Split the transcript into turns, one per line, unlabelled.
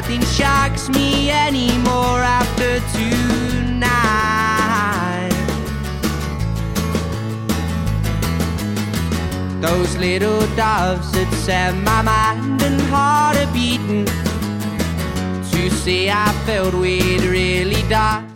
nothing shocks me anymore after tonight. Those little doves that set my mind and heart a beating, to say I felt we'd really die.